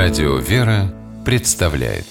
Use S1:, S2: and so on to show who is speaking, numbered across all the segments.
S1: Радио «Вера» представляет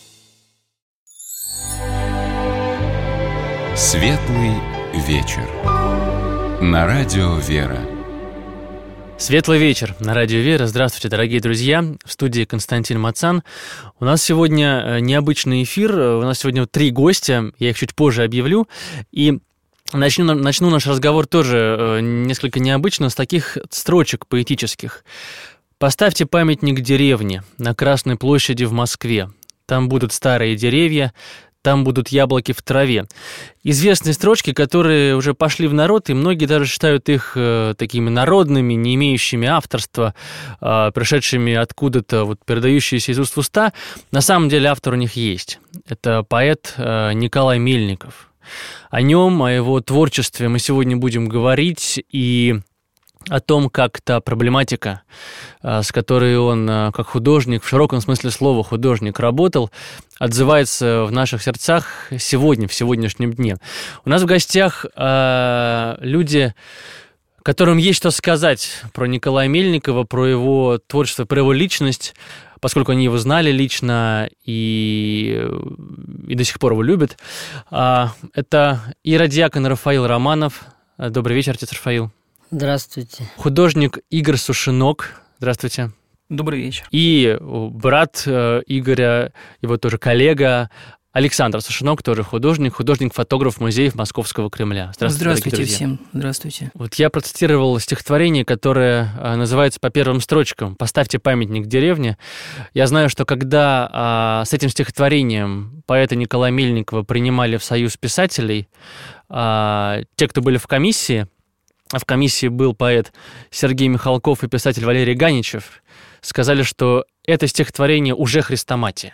S1: Светлый вечер на Радио «Вера».
S2: Светлый вечер на Радио «Вера». Здравствуйте, дорогие друзья. В студии Константин Мацан. У нас сегодня необычный эфир. У нас сегодня 3 гостя. Я их чуть позже объявлю. И начну наш разговор тоже несколько необычно, с таких строчек поэтических. «Поставьте памятник деревне на Красной площади в Москве. Там будут старые деревья, там будут яблоки в траве». Известные строчки, которые уже пошли в народ, и многие даже считают их такими народными, не имеющими авторства, пришедшими откуда-то, передающиеся из уст в уста. На самом деле автор у них есть. Это поэт Николай Мельников. О нем, о его творчестве мы сегодня будем говорить, и о том, как та проблематика, с которой он, как художник, в широком смысле слова художник, работал, отзывается в наших сердцах сегодня, в сегодняшнем дне. У нас в гостях люди, которым есть что сказать про Николая Мельникова, про его творчество, про его личность, поскольку они его знали лично и до сих пор его любят. Это иродиакон Рафаил Романов. Добрый вечер, отец Рафаил.
S3: Здравствуйте.
S2: Художник Игорь Сушинок. Здравствуйте.
S4: Добрый вечер.
S2: И брат Игоря, его тоже коллега Александр Сушинок, тоже художник-фотограф музеев Московского Кремля.
S4: Здравствуйте всем. Здравствуйте.
S2: Я процитировал стихотворение, которое называется по первым строчкам «Поставьте памятник деревне». Я знаю, что когда с этим стихотворением поэта Николая Мельникова принимали в Союз писателей, те, кто были в комиссии, а в комиссии был поэт Сергей Михалков и писатель Валерий Ганичев, сказали, что это стихотворение уже хрестоматия.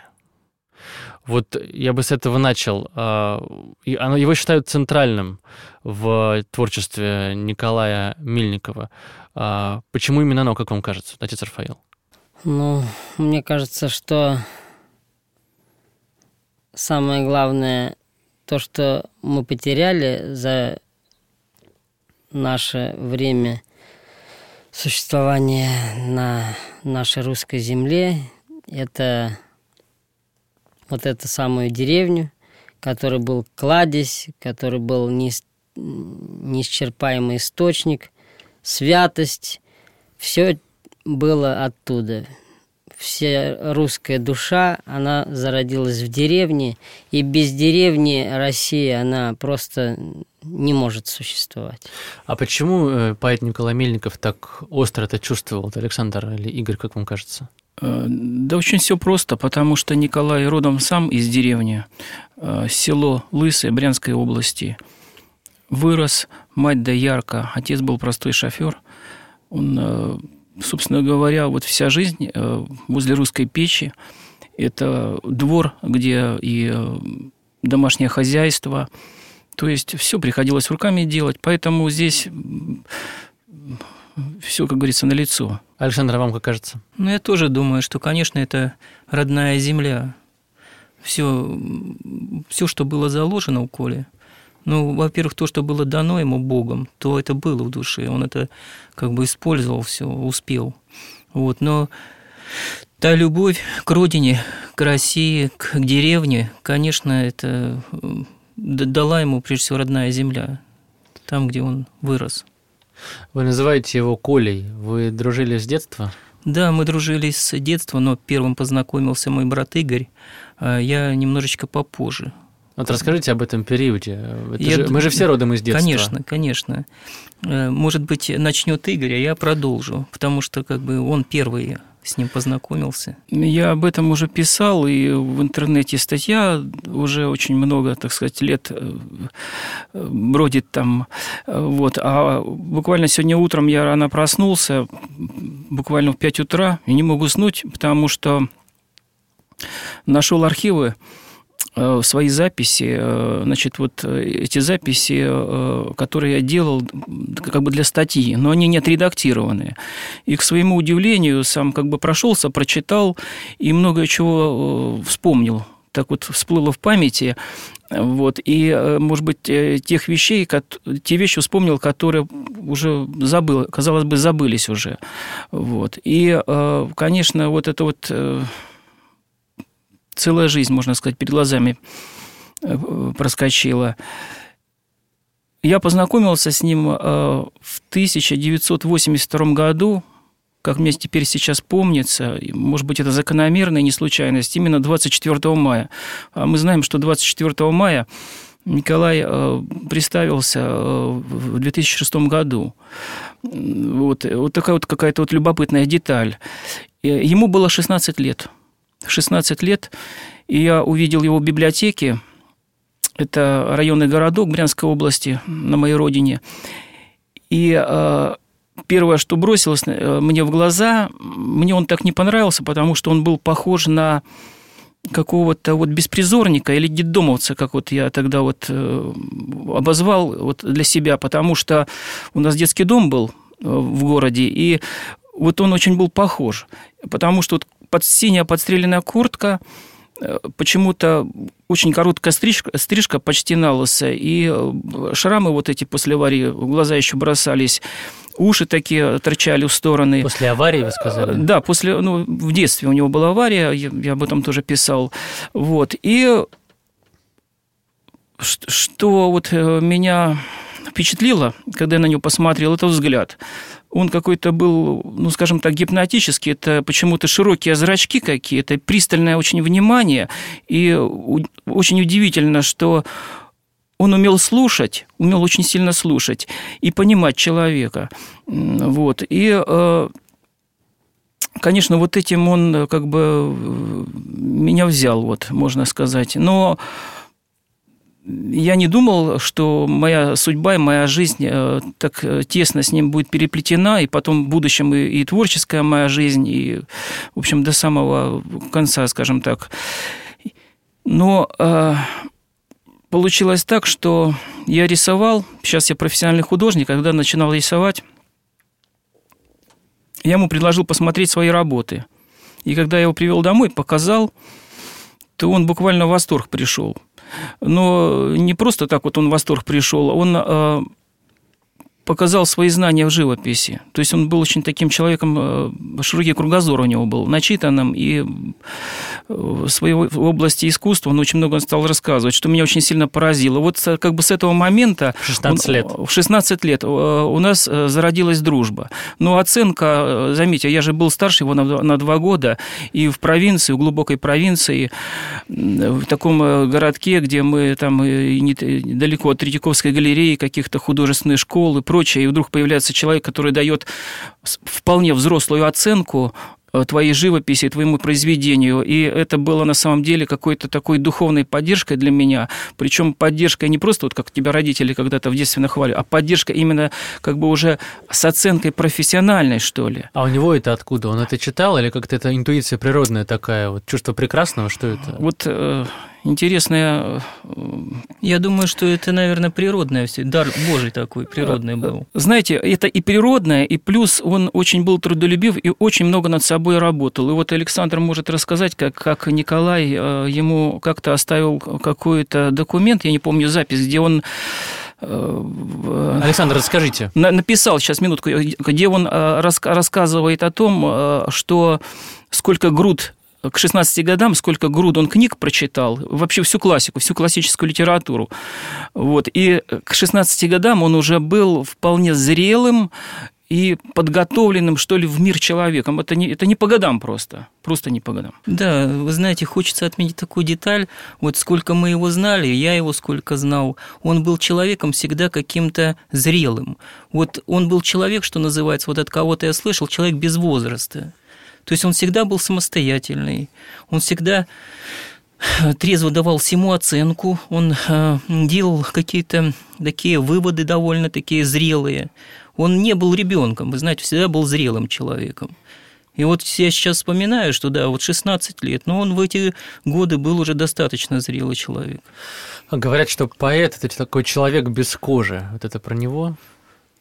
S2: Я бы с этого начал. Его считают центральным в творчестве Николая Мельникова. Почему именно оно, как вам кажется, отец Рафаил?
S3: Мне кажется, что самое главное, то, что мы потеряли за наше время существования на нашей русской земле, это эту самую деревню, который был кладезь, который был неисчерпаемый источник, святость. Все было оттуда. Вся русская душа, она зародилась в деревне, и без деревни Россия, она просто не может существовать.
S2: А почему поэт Николай Мельников так остро это чувствовал, Александр или Игорь, как вам кажется?
S4: Да очень все просто, потому что Николай родом сам из деревни, село Лысое Брянской области. Вырос, мать доярка, отец был простой шофер. Он, собственно говоря, вся жизнь возле русской печи. Это двор, где и домашнее хозяйство. То есть все приходилось руками делать, поэтому здесь все, как говорится, налицо.
S2: Александр, а вам как кажется?
S5: Я тоже думаю, что, конечно, это родная земля. Все, что было заложено у Коли. Во-первых, то, что было дано ему Богом, то это было в душе. Он это использовал все, успел. Но та любовь к родине, к России, к деревне, конечно, это дала ему, прежде всего, родная земля, там, где он вырос.
S2: Вы называете его Колей. Вы дружили с детства?
S5: Да, мы дружили с детства, но первым познакомился мой брат Игорь. Я немножечко попозже.
S2: Расскажите об этом периоде. Мы же все родом из детства.
S5: Конечно. Может быть, начнет Игорь, а я продолжу, потому что он первый с ним познакомился.
S4: Я об этом уже писал, и в интернете статья уже очень много, лет бродит там. А буквально сегодня утром я рано проснулся, буквально в 5 утра, и не мог уснуть, потому что нашел архивы, свои записи, эти записи, которые я делал для статьи, но они не отредактированные. И, к своему удивлению, сам прошелся, прочитал и много чего вспомнил. Так всплыло в памяти. Вот, и, может быть, те вещи вспомнил, которые уже забыл, казалось бы, забылись уже. Вот. И, конечно, вот это вот целая жизнь, можно сказать, перед глазами проскочила. Я познакомился с ним в 1982 году, как мне теперь сейчас помнится, может быть, это закономерная не случайность, именно 24 мая. А мы знаем, что 24 мая Николай представился в 2006 году. Вот такая вот какая-то вот любопытная деталь. Ему было 16 лет. 16 лет, и я увидел его в библиотеке. Это районный городок Брянской области, на моей родине. И первое, что бросилось мне в глаза, мне он так не понравился, потому что он был похож на какого-то вот беспризорника или детдомовца, как вот я тогда вот обозвал вот для себя, потому что у нас детский дом был в городе, и вот он очень был похож, потому что вот синяя подстреленная куртка, почему-то очень короткая стрижка почти на лысо, и шрамы вот эти после аварии в глаза еще бросались, уши такие торчали в стороны.
S2: После аварии, вы сказали?
S4: Да, в детстве у него была авария, я об этом тоже писал. Вот. И что вот меня впечатлило, когда я на него посмотрел, это взгляд. Он какой-то был, ну, скажем так, гипнотический. Это почему-то широкие зрачки какие-то, пристальное очень внимание. И очень удивительно, что он умел очень сильно слушать и понимать человека. Вот. И, конечно, вот этим он как бы меня взял, вот, можно сказать. Но я не думал, что моя судьба и моя жизнь так тесно с ним будет переплетена, и потом в будущем и творческая моя жизнь, и, в общем, до самого конца, скажем так. Но получилось так, что я рисовал, сейчас я профессиональный художник, когда начинал рисовать, я ему предложил посмотреть свои работы. И когда я его привел домой, показал, то он буквально в восторг пришел. Но не просто так вот он в восторг пришел, он показал свои знания в живописи. То есть он был очень таким человеком, широкий кругозор у него был, начитанным, и в своей области искусства он очень много стал рассказывать, что меня очень сильно поразило. Вот как бы с этого момента... В 16 лет у нас зародилась дружба. Но оценка, заметьте, я же был старше его на 2 года, и в провинции, в глубокой провинции, в таком городке, где мы там недалеко от Третьяковской галереи, каких-то художественных школ и прочее, и вдруг появляется человек, который дает вполне взрослую оценку твоей живописи, твоему произведению. И это было на самом деле какой-то такой духовной поддержкой для меня. Причем поддержкой не просто, вот как тебя родители когда-то в детстве нахваливали, а поддержка именно как бы уже с оценкой профессиональной, что ли.
S2: А у него это откуда? Он это читал или как-то это интуиция природная такая? Вот чувство прекрасного, что это?
S4: Вот интересная...
S5: Я думаю, что это, наверное, природное все. Дар Божий такой, природный был.
S4: Знаете, это и природное, и плюс он очень был трудолюбив и очень много над собой работал. И вот Александр может рассказать, как Николай ему как-то оставил какой-то документ, я не помню запись, где он...
S2: Александр, расскажите.
S4: Написал, сейчас, минутку, где он рассказывает о том, что сколько Груд... К 16 годам, сколько Груд он книг прочитал, вообще всю классику, всю классическую литературу. Вот. И к 16 годам он уже был вполне зрелым и подготовленным, что ли, в мир человеком. Это не по годам просто не по годам.
S5: Да, вы знаете, хочется отметить такую деталь. Вот сколько мы его знали, я его сколько знал, он был человеком всегда каким-то зрелым. Вот он был человек, что называется, вот от кого-то я слышал, человек без возраста. То есть он всегда был самостоятельный, он всегда трезво давал всему оценку, он делал какие-то такие выводы довольно такие зрелые. Он не был ребенком, вы знаете, всегда был зрелым человеком. И вот я сейчас вспоминаю, что да, вот 16 лет, но он в эти годы был уже достаточно зрелый человек.
S2: Говорят, что поэт – это такой человек без кожи. Вот это про него?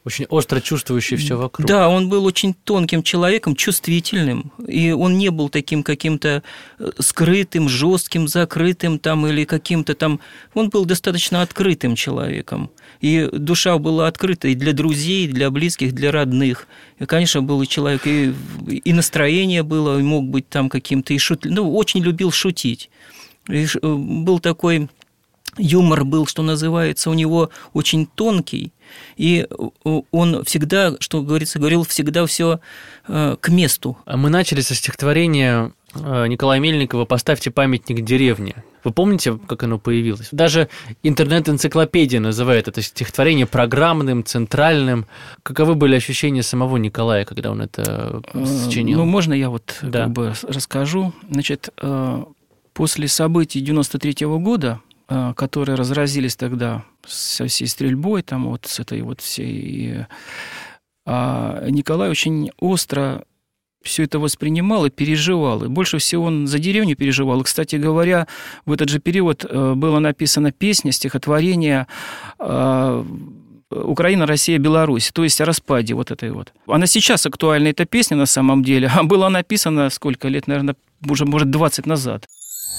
S2: Очень остро чувствующий все вокруг.
S5: Да, он был очень тонким человеком, чувствительным, и он не был таким каким-то скрытым, жестким, закрытым там, или каким-то там... Он был достаточно открытым человеком, и душа была открыта и для друзей, и для близких, для родных. И, конечно, был человек, и настроение было, и мог быть там каким-то, и очень любил шутить. И был такой... Юмор был, что называется, у него очень тонкий, и он всегда, что говорится, говорил всегда все к месту.
S2: Мы начали со стихотворения Николая Мельникова «Поставьте памятник деревне». Вы помните, как оно появилось? Даже интернет-энциклопедия называет это стихотворение программным, центральным. Каковы были ощущения самого Николая, когда он это сочинил?
S4: Ну, можно я как бы расскажу? Значит, после событий 93-го года, которые разразились тогда со всей стрельбой, там вот с этой вот всей... Николай очень остро все это воспринимал и переживал. И больше всего он за деревню переживал. И, кстати говоря, в этот же период была написана песня, стихотворение «Украина, Россия, Беларусь», то есть о распаде вот этой вот. Она сейчас актуальна, эта песня, на самом деле, а была написана сколько лет, наверное, уже, может, 20 назад.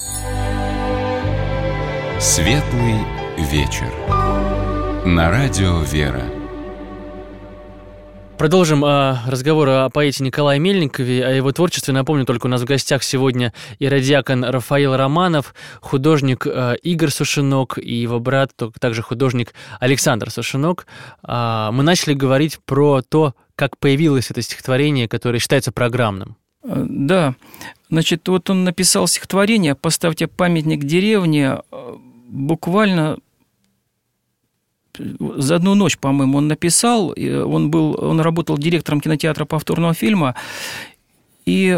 S1: Светлый вечер. На радио «Вера».
S2: Продолжим разговор о поэте Николае Мельникове, о его творчестве. Напомню, только у нас в гостях сегодня иродиакон Рафаил Романов, художник Игорь Сушенок и его брат, также художник Александр Сушенок. Мы начали говорить про то, как появилось это стихотворение, которое считается программным.
S4: Да, значит, вот он написал стихотворение «Поставьте памятник деревне», буквально за одну ночь, по-моему, он написал. Он работал директором кинотеатра повторного фильма, и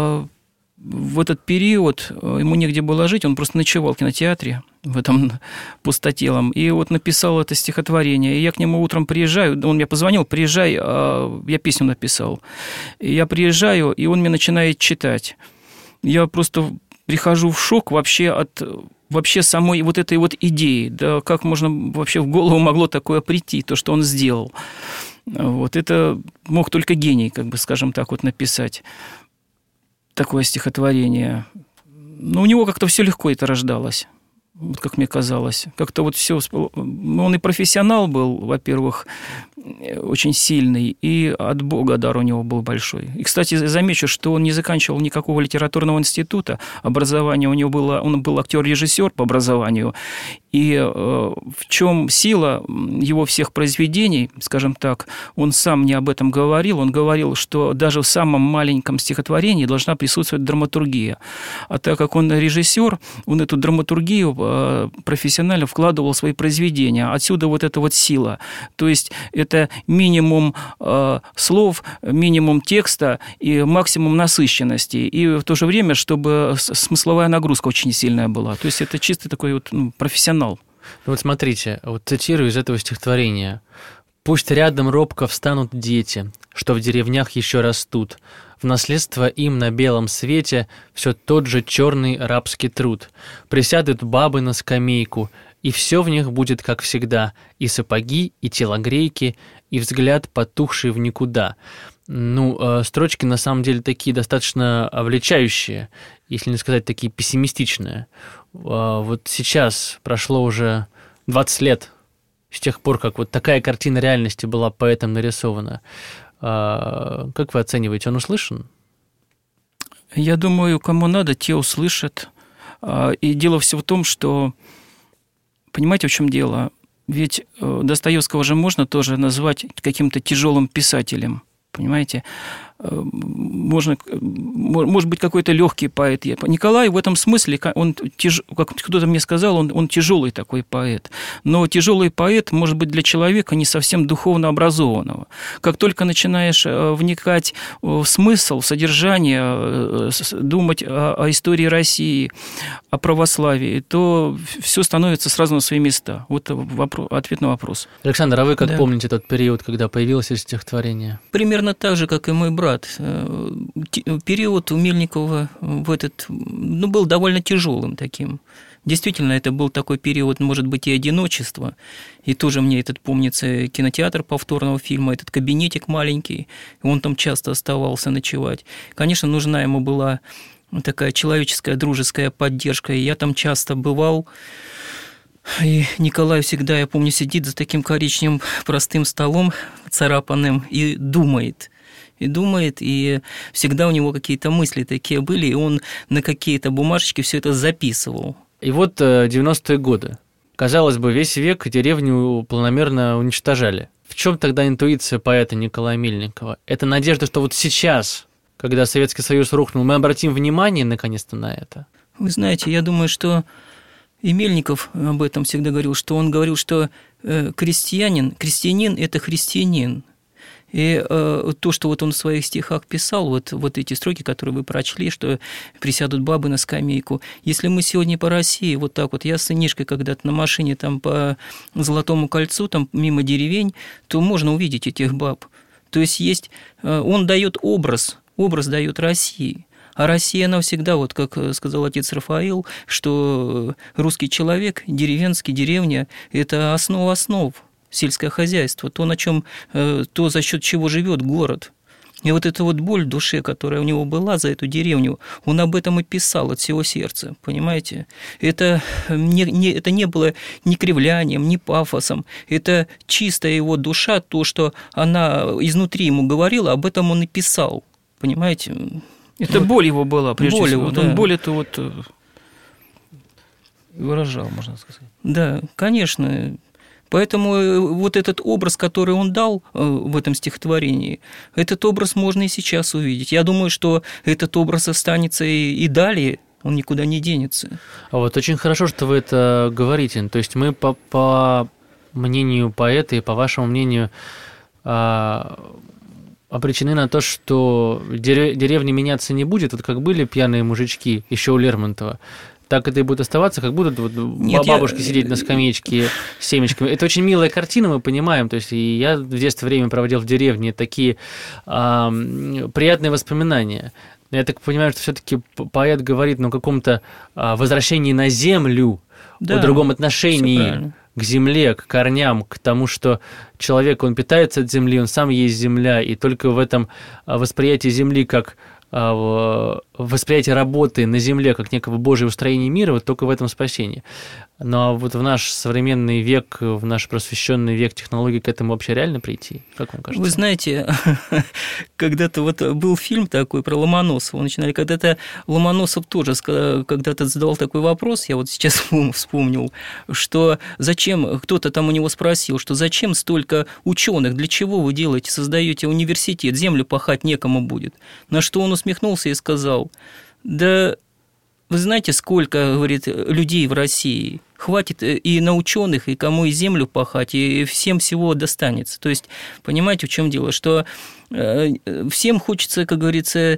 S4: в этот период ему негде было жить, он просто ночевал в кинотеатре, в этом пустотелом, и вот написал это стихотворение. И я к нему утром приезжаю, он мне позвонил, приезжай, я песню написал. И я приезжаю, и он мне начинает читать. Я просто прихожу в шок вообще от самой вот этой вот идеи, да, как можно вообще в голову могло такое прийти, то, что он сделал. Вот это мог только гений, как бы, скажем так, вот написать такое стихотворение. Но у него как-то все легко это рождалось, вот как мне казалось. Как-то вот все... Он и профессионал был, во-первых, очень сильный, и от Бога дар у него был большой. И, кстати, замечу, что он не заканчивал никакого литературного института. Образование у него было... Он был актер-режиссер по образованию. И в чем сила его всех произведений, скажем так, он сам мне об этом говорил. Он говорил, что даже в самом маленьком стихотворении должна присутствовать драматургия. А так как он режиссер, он эту драматургию профессионально вкладывал в свои произведения. Отсюда вот эта вот сила. То есть это минимум слов, минимум текста и максимум насыщенности. И в то же время, чтобы смысловая нагрузка очень сильная была. То есть это чисто такой вот профессионал.
S2: Ну вот смотрите, вот цитирую из этого стихотворения. «Пусть рядом робко встанут дети, что в деревнях еще растут. В наследство им на белом свете все тот же черный рабский труд. Присядут бабы на скамейку, и все в них будет как всегда, и сапоги, и телогрейки, и взгляд, потухший в никуда». Ну, строчки на самом деле такие достаточно обличающие, если не сказать такие пессимистичные. Вот сейчас прошло уже 20 лет с тех пор, как вот такая картина реальности была поэтом нарисована. Как вы оцениваете, он услышан?
S4: Я думаю, кому надо, те услышат. И дело все в том, что... Понимаете, в чем дело? Ведь Достоевского же можно тоже назвать каким-то тяжелым писателем. Понимаете? Может быть, какой-то легкий поэт. Николай в этом смысле, он, как кто-то мне сказал, он тяжелый такой поэт. Но тяжелый поэт может быть для человека не совсем духовно образованного. Как только начинаешь вникать в смысл, в содержание, думать о истории России, о православии, то все становится сразу на свои места. Вот ответ на вопрос.
S2: Александр, а вы как помните тот период, когда появилось это стихотворение?
S5: Примерно так же, как и мой брат. Период у Мельникова был довольно тяжелым таким. Действительно, это был такой период, может быть, и одиночества. И тоже мне этот помнится кинотеатр повторного фильма, этот кабинетик маленький, он там часто оставался ночевать. Конечно, нужна ему была такая человеческая, дружеская поддержка, и я там часто бывал. И Николай всегда, я помню, сидит за таким коричневым простым столом, царапанным, и думает, и всегда у него какие-то мысли такие были, и он на какие-то бумажечки все это записывал.
S2: И вот 90-е годы. Казалось бы, весь век деревню планомерно уничтожали. В чем тогда интуиция поэта Николая Мельникова? Это надежда, что вот сейчас, когда Советский Союз рухнул, мы обратим внимание наконец-то на это?
S5: Вы знаете, я думаю, что и Мельников об этом всегда говорил, что крестьянин – это христианин. И то, что вот он в своих стихах писал, вот эти строки, которые вы прочли, что присядут бабы на скамейку. Если мы сегодня по России, вот так вот, я с сынишкой когда-то на машине там по Золотому кольцу, там мимо деревень, то можно увидеть этих баб. То есть он дает образ дает России. А Россия, она всегда, вот как сказал отец Рафаил, что русский человек, деревенский, деревня – это основа основ. Сельское хозяйство, то, за счет чего живет город. И вот эта вот боль в душе, которая у него была за эту деревню, он об этом и писал от всего сердца, понимаете? Это не было ни кривлянием, ни пафосом, это чистая его душа, то, что она изнутри ему говорила, об этом он и писал, понимаете?
S4: Это боль его была, прежде всего.
S5: Да.
S4: Он боль эту вот выражал, можно сказать.
S5: Да, конечно. Поэтому вот этот образ, который он дал в этом стихотворении, этот образ можно и сейчас увидеть. Я думаю, что этот образ останется и далее, он никуда не денется.
S2: А вот очень хорошо, что вы это говорите. То есть мы по мнению поэта и по вашему мнению обречены на то, что деревня меняться не будет, вот как были пьяные мужички еще у Лермонтова, так это и будет оставаться, как будут бабушки сидеть на скамеечке с семечками. Это очень милая картина, мы понимаем. То есть и я в детстве время проводил в деревне, такие приятные воспоминания. Я так понимаю, что все-таки поэт говорит о каком-то возвращении на землю, о другом отношении к земле, к корням, к тому, что человек, он питается от земли, он сам есть земля, и только в этом восприятии земли как восприятие работы на земле как некого Божьего устроения мира, вот только в этом спасение. Но вот в наш современный век, в наш просвещенный век технологий к этому вообще реально прийти? Как вам кажется?
S5: Вы знаете, когда-то вот был фильм такой про Ломоносова, когда-то Ломоносов тоже когда-то задавал такой вопрос, я вот сейчас вспомнил, что зачем, кто-то там у него спросил, что зачем столько ученых, для чего вы делаете, создаете университет, землю пахать некому будет. На что он усмехнулся и сказал: да вы знаете, сколько, говорит, людей в России, хватит и на ученых, и кому и землю пахать, и всем всего достанется. То есть, понимаете, в чем дело, что всем хочется, как говорится,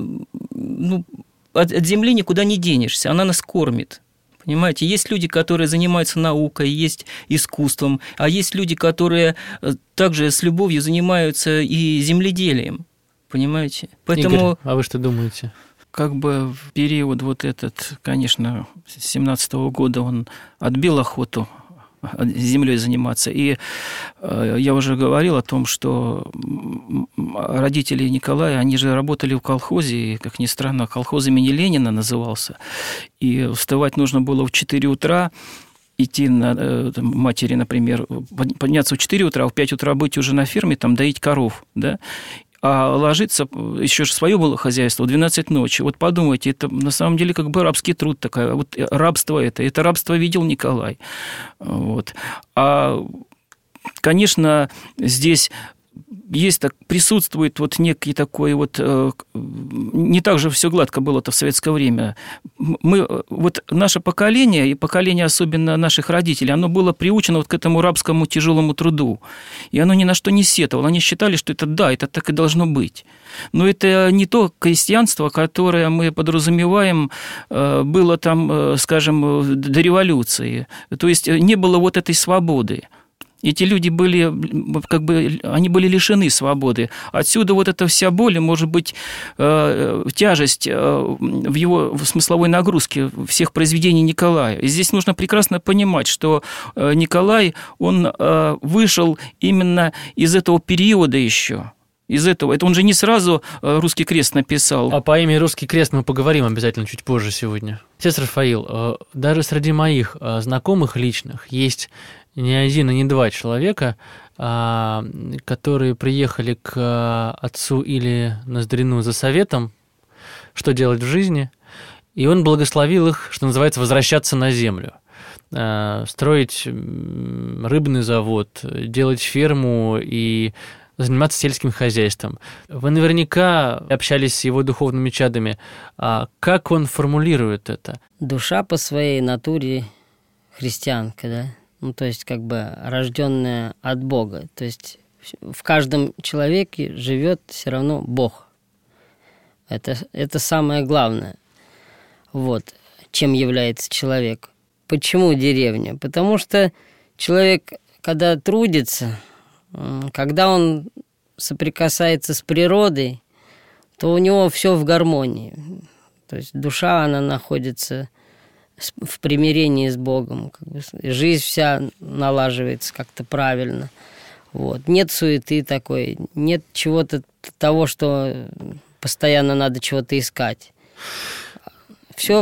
S5: от земли никуда не денешься, она нас кормит. Понимаете, есть люди, которые занимаются наукой, есть искусством, а есть люди, которые также с любовью занимаются и земледелием. Понимаете?
S2: Поэтому... Игорь, а вы что думаете?
S4: Как бы в период вот этот, конечно, с 17-го года он отбил охоту землей заниматься. И я уже говорил о том, что родители Николая, они же работали в колхозе, и, как ни странно, колхоз имени Ленина назывался. И вставать нужно было в 4 утра, идти на матери, например, подняться в 4 утра, а в 5 утра быть уже на ферме, там доить коров, да, а ложиться, еще же свое было хозяйство, в 12 ночи. Вот подумайте, это на самом деле как бы рабский труд такой. Вот рабство это рабство видел Николай. Вот. А, конечно, здесь есть присутствует вот некий такой вот... Не так же все гладко было-то в советское время. Вот наше поколение, и поколение особенно наших родителей, оно было приучено вот к этому рабскому тяжелому труду. И оно ни на что не сетовало. Они считали, что это так и должно быть. Но это не то крестьянство, которое мы подразумеваем, было там, скажем, до революции. То есть не было вот этой свободы. Эти люди были, они были лишены свободы. Отсюда вот эта вся боль, может быть, тяжесть в его смысловой нагрузке всех произведений Николая. И здесь нужно прекрасно понимать, что Николай, он вышел именно из этого периода еще. Из этого. Это он же не сразу «Русский крест» написал.
S2: О поэме «Русский крест» мы поговорим обязательно чуть позже сегодня. Отец Рафаил, даже среди моих знакомых личных есть не один и не два человека, которые приехали к отцу или Ноздрину за советом, что делать в жизни, и он благословил их, что называется, возвращаться на землю. Строить рыбный завод, делать ферму и заниматься сельским хозяйством. Вы наверняка общались с его духовными чадами. Как он формулирует это?
S3: Душа по своей натуре христианка, да? Ну, то есть, рожденная от Бога. То есть, в каждом человеке живет все равно Бог. Это самое главное. Вот, чем является человек. Почему деревня? Потому что человек, когда трудится, когда он соприкасается с природой, то у него все в гармонии. То есть душа, она находится в примирении с Богом. Жизнь вся налаживается как-то правильно. Вот. Нет суеты такой, нет чего-то того, что постоянно надо чего-то искать. Все,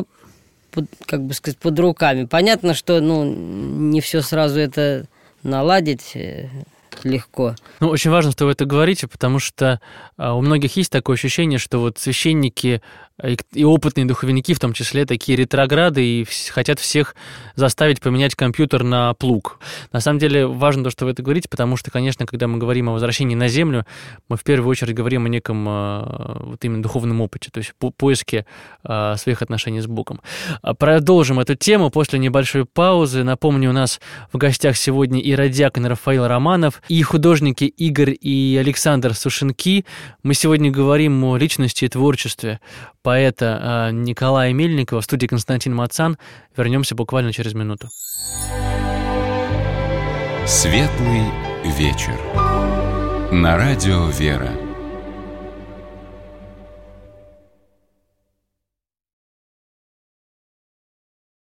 S3: под руками. Понятно, что не все сразу это наладить легко.
S2: Очень важно, что вы это говорите, потому что у многих есть такое ощущение, что вот священники и опытные духовники, в том числе, такие ретрограды, и хотят всех заставить поменять компьютер на плуг. На самом деле важно то, что вы это говорите, потому что, конечно, когда мы говорим о возвращении на землю, мы в первую очередь говорим о неком вот именно духовном опыте, то есть поиске своих отношений с Богом. Продолжим эту тему после небольшой паузы. Напомню, у нас в гостях сегодня и радиакон Рафаил Романов, и художники Игорь и Александр Сушенки. Мы сегодня говорим о личности и творчестве поэта Николая Мельникова в студии Константин Мацан. Вернемся буквально через минуту.
S1: Светлый вечер. На радио «Вера».